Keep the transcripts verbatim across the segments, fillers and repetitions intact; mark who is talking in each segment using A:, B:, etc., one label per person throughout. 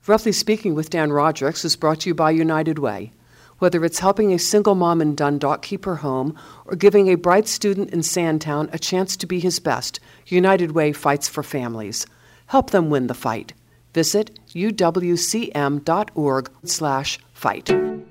A: Roughly Speaking with Dan Rodricks is brought to you by United Way. Whether it's helping a single mom in Dundalk keep her home or giving a bright student in Sandtown a chance to be his best, United Way fights for families. Help them win the fight. Visit uwcm.org slash fight.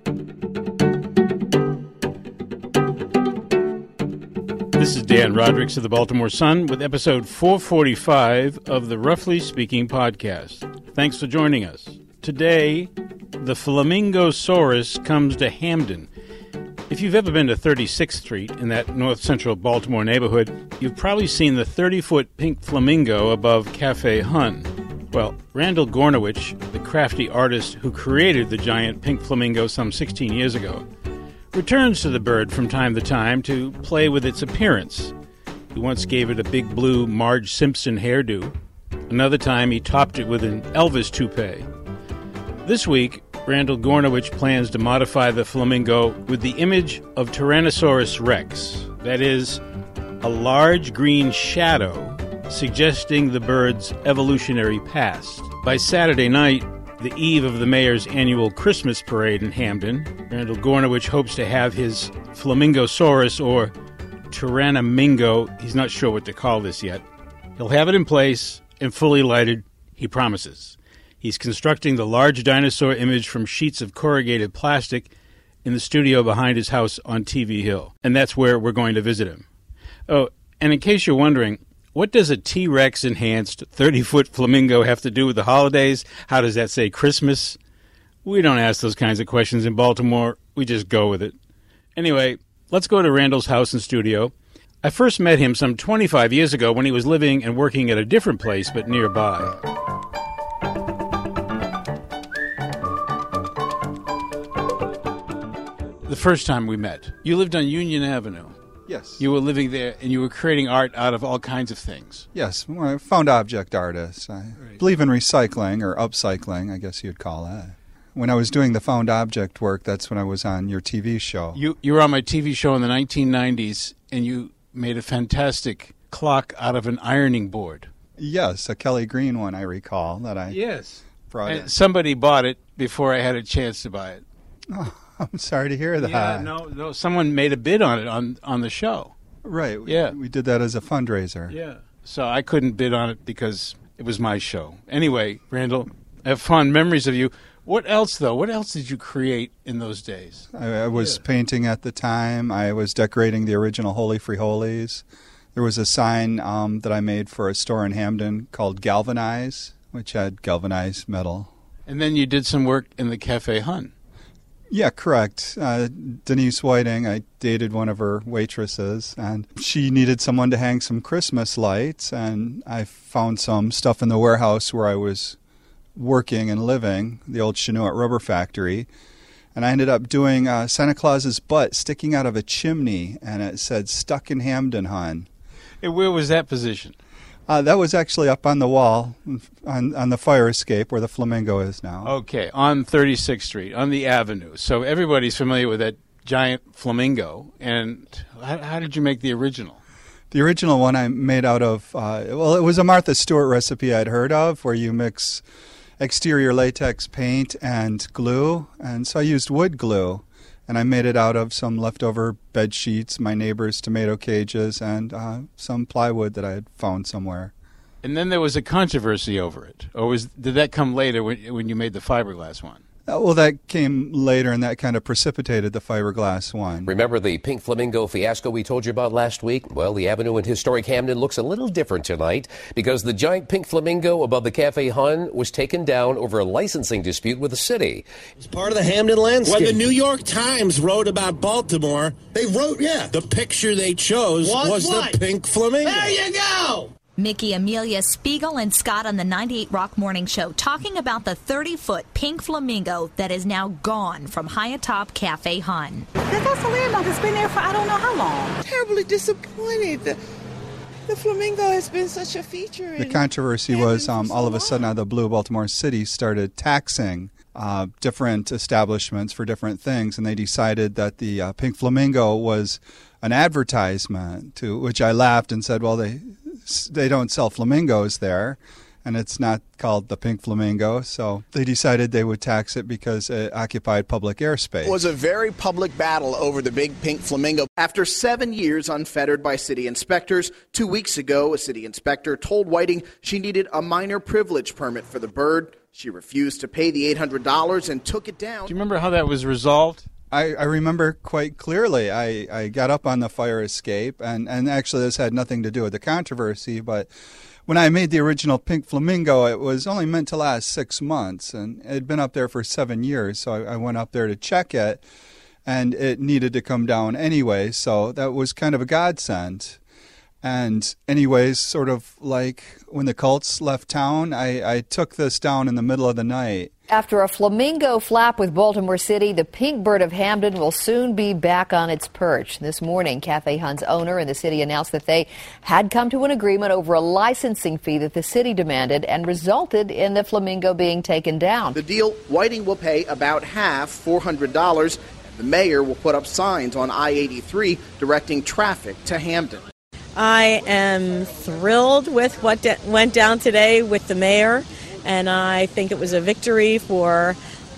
B: This is Dan Rodricks of the Baltimore Sun with episode four forty-five of the Roughly Speaking podcast. Thanks for joining us. Today, the Flamingosaurus comes to Hamden. If you've ever been to thirty-sixth Street in that north-central Baltimore neighborhood, you've probably seen the thirty-foot pink flamingo above Cafe Hun. Well, Randall Gornowitch, the crafty artist who created the giant pink flamingo some sixteen years ago, returns to the bird from time to time to play with its appearance. He once gave it a big blue Marge Simpson hairdo. Another time he topped it with an Elvis toupee. This week, Randall Gornowitch plans to modify the flamingo with the image of Tyrannosaurus rex. That is, a large green shadow suggesting the bird's evolutionary past. By Saturday night, the eve of the mayor's annual Christmas parade in Hamden, Randall Gornowitch hopes to have his Flamingosaurus, or Tyrannomingo, he's not sure what to call this yet. He'll have it in place and fully lighted, he promises. He's constructing the large dinosaur image from sheets of corrugated plastic in the studio behind his house on T V Hill, and that's where we're going to visit him. Oh, and in case you're wondering, what does a T-Rex enhanced thirty-foot flamingo have to do with the holidays? How does that say Christmas? We don't ask those kinds of questions in Baltimore. We just go with it. Anyway, let's go to Randall's house and studio. I first met him some twenty-five years ago when he was living and working at a different place but nearby. The first time we met, you lived on Union Avenue.
C: Yes.
B: You were living there, and you were creating art out of all kinds of things.
C: Yes, well, found object artist. I right. believe in recycling, or upcycling, I guess you'd call it. When I was doing the found object work, that's when I was on your T V show.
B: You you were on my T V show in the nineteen nineties, and you made a fantastic clock out of an ironing board.
C: Yes, a Kelly Green one, I recall, that I
B: yes.
C: brought
B: and
C: in.
B: Somebody bought it before I had a chance to buy it.
C: Oh, I'm sorry to hear that.
B: Yeah, no, no, someone made a bid on it on, on the show.
C: Right.
B: Yeah.
C: We, we did that as a fundraiser.
B: Yeah. So I couldn't bid on it because it was my show. Anyway, Randall, I have fond memories of you. What else, though? What else did you create in those days?
C: I, I was
B: yeah.
C: painting at the time. I was decorating the original Holy Free Holies. There was a sign um, that I made for a store in Hamden called Galvanize, which had galvanized metal.
B: And then you did some work in the Cafe Hun.
C: Yeah, correct. Uh, Denise Whiting, I dated one of her waitresses, and she needed someone to hang some Christmas lights, and I found some stuff in the warehouse where I was working and living, the old Chinook rubber factory, and I ended up doing uh, Santa Claus's butt sticking out of a chimney, and it said, "Stuck in Hamden, hon."
B: And where was that position?
C: Uh, that was actually up on the wall, on, on the fire escape where the flamingo is now.
B: Okay, on thirty-sixth Street, on the avenue. So everybody's familiar with that giant flamingo. And how, how did you make the original?
C: The original one I made out of, uh, well, it was a Martha Stewart recipe I'd heard of where you mix exterior latex paint and glue. And so I used wood glue. And I made it out of some leftover bed sheets, my neighbor's tomato cages, and uh, some plywood that I had found somewhere.
B: And then there was a controversy over it. Or was did that come later when, when you made the fiberglass one?
C: Uh, well, that came later, and that kind of precipitated the fiberglass one.
D: Remember the pink flamingo fiasco we told you about last week? Well, the avenue in historic Hamden looks a little different tonight because the giant pink flamingo above the Cafe Hun was taken down over a licensing dispute with the city.
E: It's part of the Hamden landscape.
F: When the New York Times wrote about Baltimore,
E: They wrote, yeah.
F: the picture they chose
E: Was
F: was
E: what?
F: the pink flamingo.
E: There you go!
G: Mickey, Amelia, Spiegel, and Scott on the ninety-eight Rock Morning Show talking about the thirty-foot pink flamingo that is now gone from high atop Cafe Hun.
H: That's a landmark that's been there for I don't know how long.
I: Terribly disappointed. The, the flamingo has been such a feature.
C: The controversy was um, all of a sudden out of the blue, Baltimore City started taxing uh, different establishments for different things, and they decided that the uh, pink flamingo was an advertisement, to which I laughed and said, well, they they don't sell flamingos there. and it's not called the Pink Flamingo, so they decided they would tax it because it occupied public airspace.
J: It was a very public battle over the big Pink Flamingo. After seven years unfettered by city inspectors, two weeks ago, a city inspector told Whiting she needed a minor privilege permit for the bird. She refused to pay the eight hundred dollars and took it down.
B: Do you remember how that was resolved?
C: I, I remember quite clearly. I, I got up on the fire escape, and, and actually this had nothing to do with the controversy, but when I made the original Pink Flamingo, it was only meant to last six months, and it had been up there for seven years, so I, I went up there to check it, and it needed to come down anyway, so that was kind of a godsend. And anyways, sort of like when the Colts left town, I, I took this down in the middle of the night.
K: After a flamingo flap with Baltimore City, the pink bird of Hampden will soon be back on its perch. This morning, Cafe Hun's owner and the city announced that they had come to an agreement over a licensing fee that the city demanded and resulted in the flamingo being taken down.
J: The deal, Whiting will pay about half, four hundred dollars. The mayor will put up signs on I eighty-three directing traffic to Hampden.
L: I am thrilled with what de- went down today with the mayor, and I think it was a victory for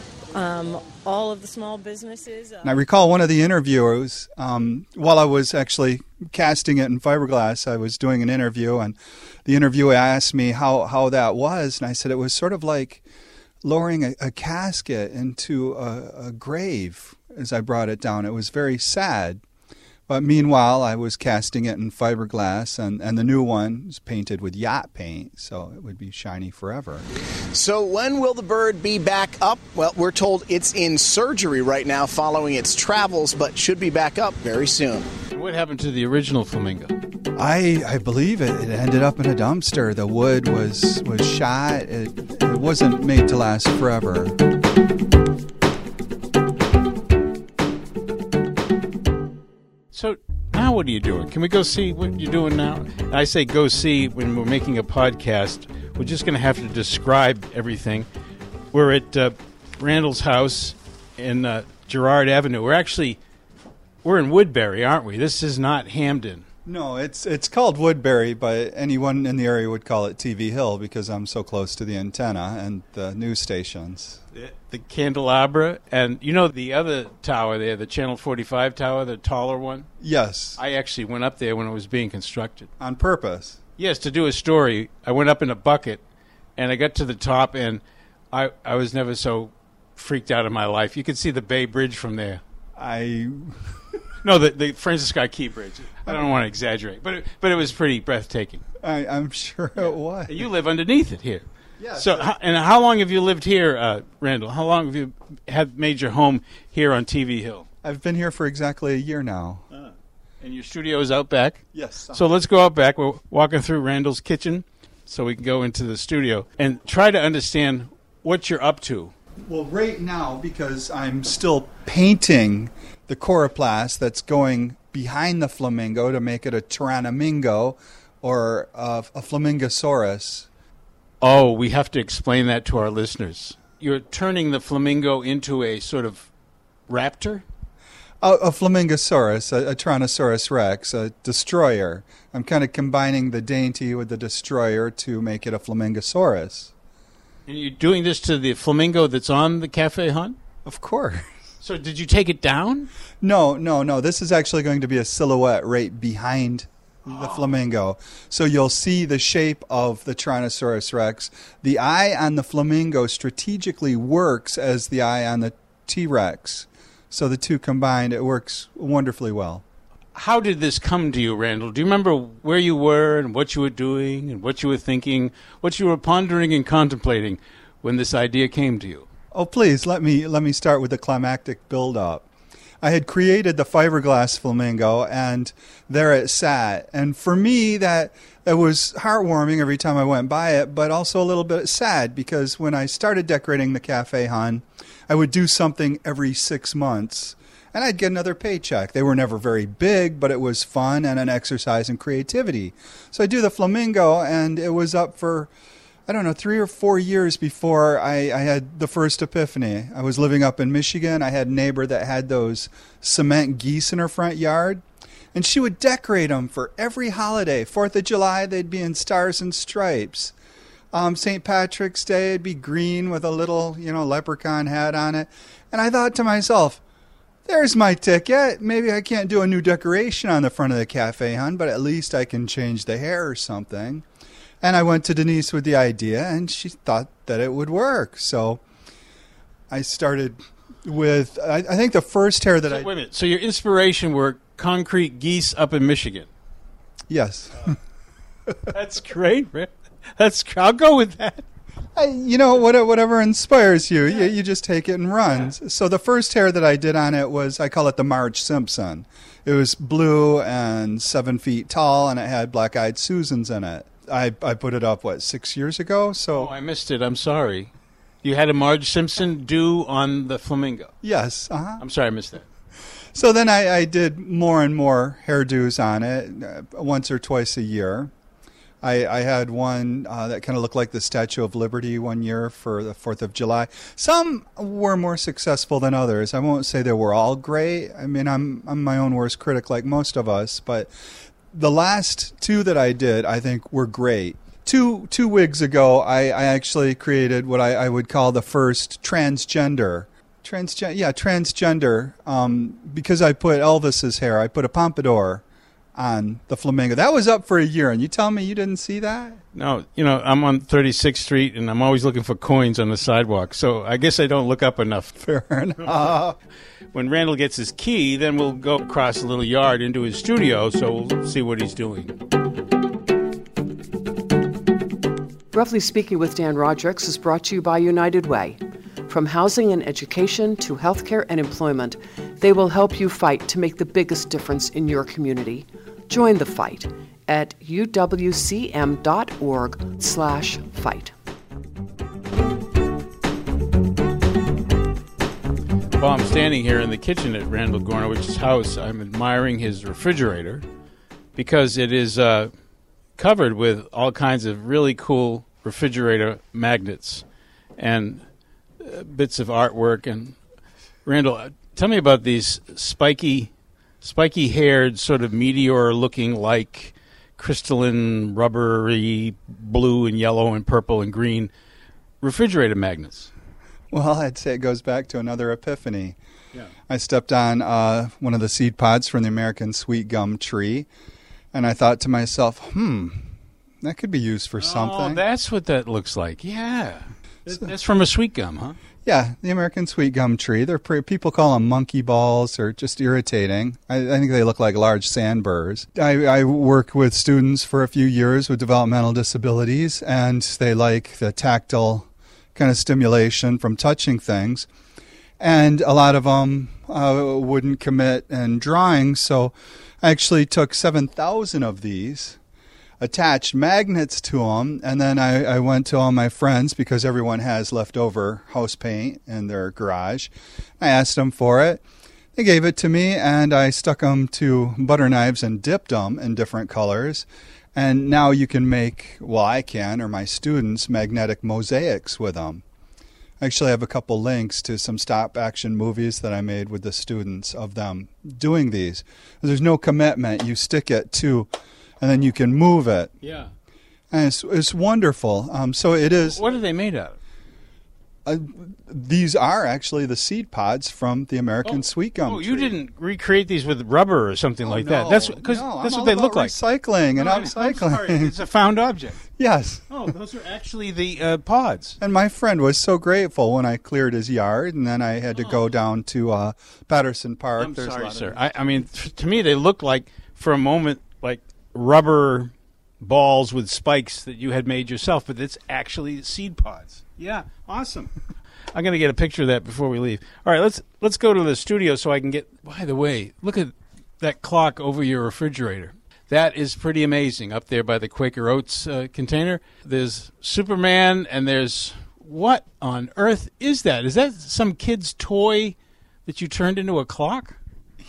L: um, all of the small businesses.
C: And I recall one of the interviewers, um, while I was actually casting it in fiberglass, I was doing an interview, and the interviewer asked me how, how that was, and I said it was sort of like lowering a, a casket into a, a grave as I brought it down. It was very sad. But meanwhile, I was casting it in fiberglass, and, and the new one was painted with yacht paint, so it would be shiny forever.
J: So when will the bird be back up? Well, we're told it's in surgery right now following its travels, but should be back up very soon.
B: What happened to the original flamingo?
C: I I believe it, it ended up in a dumpster. The wood was, was shot. It, it wasn't made to last forever.
B: So now what are you doing? Can we go see what you're doing now? And I say go see when we're making a podcast. We're just going to have to describe everything. We're at uh, Randall's house in uh, Girard Avenue. We're actually, we're in Woodbury, aren't we? This is not Hampden.
C: No, it's it's called Woodbury, but anyone in the area would call it T V Hill because I'm so close to the antenna and the news stations.
B: The, the candelabra, and you know the other tower there, the Channel forty-five tower, the taller one?
C: Yes.
B: I actually went up there when it was being constructed.
C: On purpose?
B: Yes, to do a story. I went up in a bucket, and I got to the top, and I I was never so freaked out in my life. You could see the Bay Bridge from there.
C: I...
B: No, the, the Francis Scott Key Bridge. I don't want to exaggerate, but it, but it was pretty breathtaking.
C: I, I'm sure it was.
B: You live underneath it here.
C: Yes.
B: So, how, and how long have you lived here, uh, Randall? How long have you had made your home here on T V Hill?
C: I've been here for exactly a year now.
B: Uh, and your studio is out back?
C: Yes.
B: So let's go out back. We're walking through Randall's kitchen so we can go into the studio and try to understand what you're up to.
C: Well, right now, because I'm still painting the coroplast that's going behind the flamingo to make it a tyrannomingo or a, a flamingosaurus.
B: Oh, we have to explain that to our listeners. You're turning the flamingo into a sort of raptor?
C: A, a flamingosaurus, a, a Tyrannosaurus rex, a destroyer. I'm kind of combining the dainty with the destroyer to make it a flamingosaurus.
B: And you're doing this to the flamingo that's on the Cafe Hun?
C: Of course.
B: So did you take it down?
C: No, no, no. This is actually going to be a silhouette right behind the flamingo. So you'll see the shape of the Tyrannosaurus rex. The eye on the flamingo strategically works as the eye on the T-Rex. So the two combined, it works wonderfully well.
B: How did this come to you, Randall? Do you remember where you were and what you were doing and what you were thinking, what you were pondering and contemplating when this idea came to you?
C: Oh, please, let me let me start with the climactic build-up. I had created the fiberglass flamingo, and there it sat. And for me, that, that was heartwarming every time I went by it, but also a little bit sad, because when I started decorating the Cafe Hun, I would do something every six months, and I'd get another paycheck. They were never very big, but it was fun and an exercise in creativity. So I do the flamingo, and it was up for, I don't know, three or four years before I, I had the first epiphany. I was living up in Michigan. I had a neighbor that had those cement geese in her front yard, and she would decorate them for every holiday. Fourth of July, they'd be in stars and stripes. Um, Saint Patrick's Day, it'd be green with a little, you know, leprechaun hat on it. And I thought to myself, there's my ticket. Maybe I can't do a new decoration on the front of the Cafe Hun, but at least I can change the hair or something. And I went to Denise with the idea, and she thought that it would work. So I started with, I, I think the first hair that
B: so,
C: I...
B: Wait a minute. So your inspiration were concrete geese up in Michigan?
C: Yes.
B: That's great, man. That's, I'll go with that.
C: I, you know, whatever inspires you, yeah. you, you just take it and run. Yeah. So the first hair that I did on it was, I call it the Marge Simpson. It was blue and seven feet tall, and it had Black-Eyed Susans in it. I, I put it up, what, six years ago? So
B: oh, I missed it. I'm sorry. You had a Marge Simpson do on the flamingo?
C: Yes. Uh-huh.
B: I'm sorry I missed that.
C: So then I, I did more and more hairdos on it, uh, once or twice a year. I, I had one uh, that kind of looked like the Statue of Liberty one year for the fourth of July. Some were more successful than others. I won't say they were all great. I mean, I'm I'm my own worst critic like most of us. But the last two that I did, I think, were great. Two two wigs ago, I, I actually created what I, I would call the first transgender. Transgen- yeah, transgender. Um, because I put Elvis's hair, I put a pompadour on the flamingo. That was up for a year, and you tell me you didn't see that?
B: No, you know, I'm on thirty-sixth Street, and I'm always looking for coins on the sidewalk, so I guess I don't look up enough.
C: Fair enough.
B: When Randall gets his key, then we'll go across a little yard into his studio, so we'll see what he's doing.
A: Roughly Speaking with Dan Rodricks is brought to you by United Way. From housing and education to healthcare and employment, they will help you fight to make the biggest difference in your community. Join the fight at uwcm.org slash fight.
B: While I'm standing here in the kitchen at Randall Gornowich's house, I'm admiring his refrigerator because it is uh, covered with all kinds of really cool refrigerator magnets and uh, bits of artwork. And Randall, tell me about these spiky, spiky-haired, sort of meteor-looking like crystalline, rubbery, blue and yellow and purple and green refrigerator magnets.
C: Well, I'd say it goes back to another epiphany.
B: Yeah.
C: I stepped on uh, one of the seed pods from the American sweet gum tree, and I thought to myself, hmm, that could be used for something.
B: Oh, that's what that looks like. Yeah. That's from a sweet gum, huh?
C: Yeah, the American sweet gum tree. They're pre- people call them monkey balls or just irritating. I, I think they look like large sandburrs. I, I work with students for a few years with developmental disabilities, and they like the tactile kind of stimulation from touching things. And a lot of them uh, wouldn't commit in drawing, so I actually took seven thousand of these, attached magnets to them, and then I, I went to all my friends because everyone has leftover house paint in their garage. I asked them for it. They gave it to me, and I stuck them to butter knives and dipped them in different colors. And now you can make, well, I can, or my students, magnetic mosaics with them. I actually have a couple links to some stop-action movies that I made with the students of them doing these. There's no commitment. You stick it to, and then you can move it.
B: Yeah.
C: And it's, it's wonderful. Um, so it is.
B: What are they made out of?
C: Uh, these are actually the seed pods from the American
B: oh.
C: sweet gum
B: Oh,
C: tree.
B: you didn't recreate these with rubber or something
C: oh,
B: like
C: no,
B: that. That's because
C: no,
B: that's
C: I'm
B: what they
C: all
B: look
C: about
B: like.
C: Recycling and
B: no,
C: upcycling.
B: I'm sorry. It's a found object.
C: Yes.
B: Oh, those are actually the uh, pods.
C: And my friend was so grateful when I cleared his yard, and then I had to oh. go down to uh, Patterson Park.
B: I'm
C: There's
B: sorry,
C: a lot
B: sir.
C: Of
B: I, I mean, to me, they look like, for a moment, like rubber balls with spikes that you had made yourself, but it's actually seed pods. Yeah, awesome. I'm going to get a picture of that before we leave. All right, let's let's go to the studio so I can get... By the way, look at that clock over your refrigerator. That is pretty amazing up there by the Quaker Oats uh, container. There's Superman, and there's... What on earth is that? Is that some kid's toy that you turned into a clock?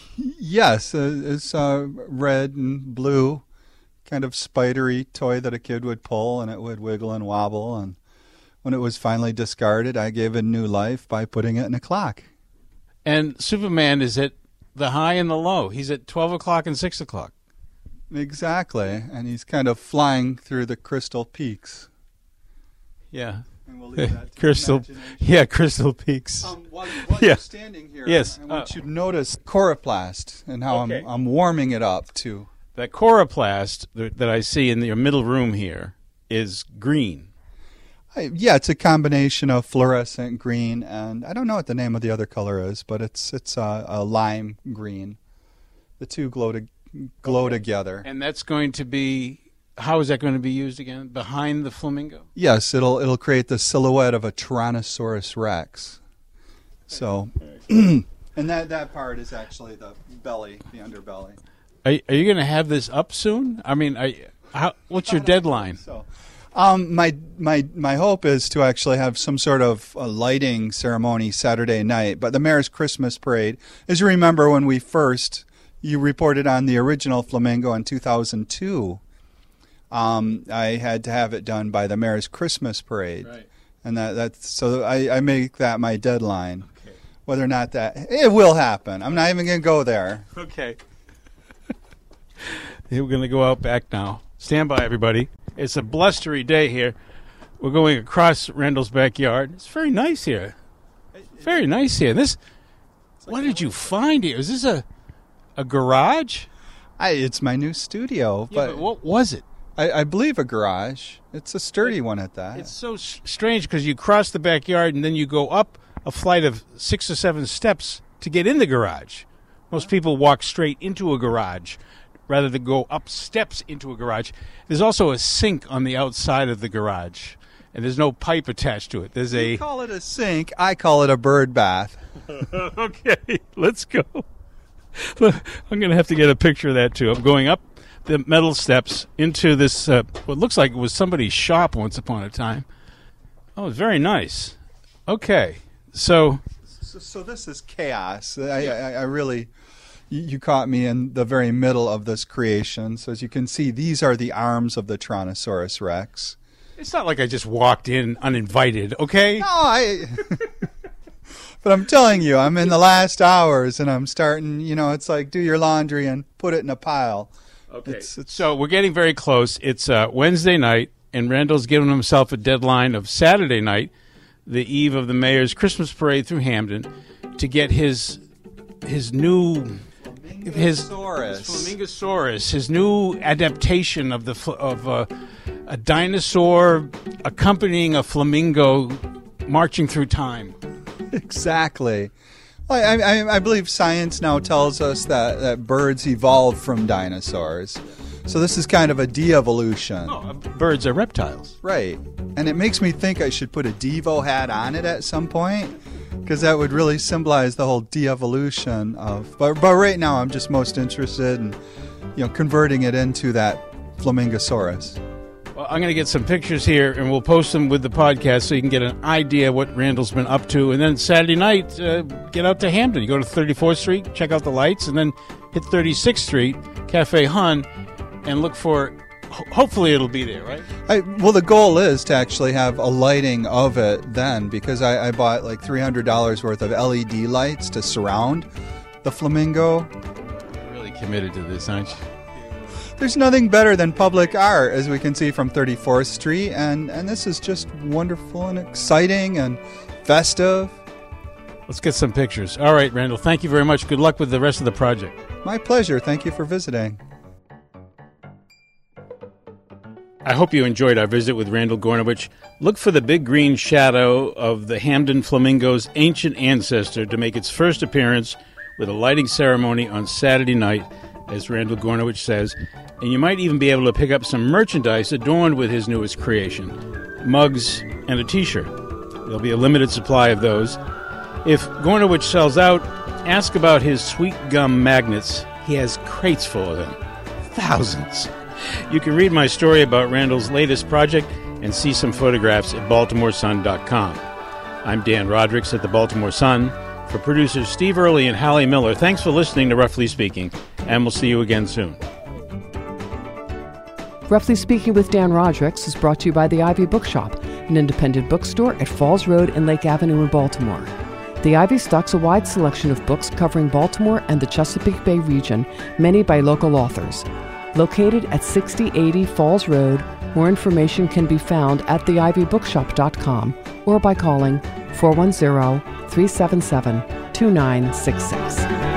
C: Yes, uh, it's uh, red and blue, kind of spidery toy that a kid would pull, and it would wiggle and wobble, and... When it was finally discarded, I gave it new life by putting it in a clock.
B: And Superman is at the high and the low. He's at twelve o'clock and six o'clock.
C: Exactly. And he's kind of flying through the crystal peaks.
B: Yeah.
C: And we'll leave that to
B: Crystal, yeah, Crystal Peaks.
C: Um, while while
B: yeah.
C: you're standing here,
B: yes.
C: I want
B: uh,
C: you to notice coroplast and how
B: okay.
C: I'm I'm warming it up too.
B: That coroplast that, that I see in the middle room here is green.
C: I, yeah, it's a combination of fluorescent green and I don't know what the name of the other color is, but it's it's a, a lime green. The two glow to, glow
B: okay.
C: together.
B: And that's going to be, how is that going to be used again? Behind the flamingo?
C: Yes, it'll it'll create the silhouette of a Tyrannosaurus Rex. So, and that that part is actually the belly, the underbelly.
B: Are, are you going to have this up soon? I mean, are, how, what's your deadline?
C: So, um, my my my hope is to actually have some sort of a lighting ceremony Saturday night. But the Mayor's Christmas Parade, as you remember, when we first you reported on the original Flamingo in two thousand two. Um, I had to have it done by the Mayor's Christmas Parade,
B: right.
C: and that that's so I, I make that my deadline. Okay. Whether or not that it will happen, I'm not even going to go there.
B: Okay. We're going to go out back now. Stand by, everybody. It's a blustery day here. We're going across Randall's backyard. It's very nice here. Very nice here. This. What did you find here? Is this a a garage?
C: I, it's my new studio.
B: Yeah,
C: but,
B: but what was it?
C: I, I believe a garage. It's a sturdy one at that.
B: It's so s- strange because you cross the backyard and then you go up a flight of six or seven steps to get in the garage. Most people walk straight into a garage rather than go up steps into a garage. There's also a sink on the outside of the garage, and there's no pipe attached to it. There's a.
C: You call it a sink. I call it a bird bath.
B: Okay, let's go. I'm going to have to get a picture of that, too. I'm going up the metal steps into this, uh, what looks like it was somebody's shop once upon a time. Oh, it's very nice. Okay, so...
C: So, so this is chaos. I, I, I really... You, you caught me in the very middle of this creation. So as you can see, these are the arms of the Tyrannosaurus Rex.
B: It's not like I just walked in uninvited, okay?
C: No, I... But I'm telling you, I'm in the last hours, and I'm starting, you know, it's like do your laundry and put it in a pile.
B: Okay,
C: it's, it's,
B: so we're getting very close. It's uh, Wednesday night, and Randall's given himself a deadline of Saturday night, the eve of the mayor's Christmas parade through Hamden, to get his his new his, his Flamingosaurus, his new adaptation of the fl- of uh, a dinosaur accompanying a flamingo marching through time.
C: Exactly. I, I, I believe science now tells us that, that birds evolved from dinosaurs. So this is kind of a de-evolution.
B: Oh, birds are reptiles.
C: Right. And it makes me think I should put a Devo hat on it at some point, because that would really symbolize the whole de-evolution of... But, but right now I'm just most interested in, you know, converting it into that Flamingosaurus.
B: Well, I'm going to get some pictures here, and we'll post them with the podcast so you can get an idea what Randall's been up to. And then Saturday night, uh, get out to Hamden. You go to thirty-fourth Street, check out the lights, and then hit thirty-sixth Street, Cafe Hun, and look for... Ho- hopefully it'll be there, right?
C: I, well, the goal is to actually have a lighting of it then, because I, I bought like three hundred dollars worth of L E D lights to surround the flamingo.
B: You're really committed to this, aren't you?
C: There's nothing better than public art, as we can see from thirty-fourth Street, and, and this is just wonderful and exciting and festive.
B: Let's get some pictures. All right, Randall, thank you very much. Good luck with the rest of the project.
C: My pleasure. Thank you for visiting.
B: I hope you enjoyed our visit with Randall Gornowitch. Look for the big green shadow of the Hamden Flamingo's ancient ancestor to make its first appearance with a lighting ceremony on Saturday night, as Randall Gornowitch says, and you might even be able to pick up some merchandise adorned with his newest creation, mugs and a T-shirt. There'll be a limited supply of those. If Gornowitch sells out, ask about his sweet gum magnets. He has crates full of them. Thousands. You can read my story about Randall's latest project and see some photographs at baltimore sun dot com. I'm Dan Rodricks at the Baltimore Sun. For producers Steve Early and Hallie Miller, thanks for listening to Roughly Speaking, and we'll see you again soon.
A: Roughly Speaking with Dan Rodricks is brought to you by the Ivy Bookshop, an independent bookstore at Falls Road and Lake Avenue in Baltimore. The Ivy stocks a wide selection of books covering Baltimore and the Chesapeake Bay region, many by local authors. Located at sixty eighty Falls Road, More information can be found at the ivy bookshop dot com or by calling four one zero, three seven seven, two nine six six.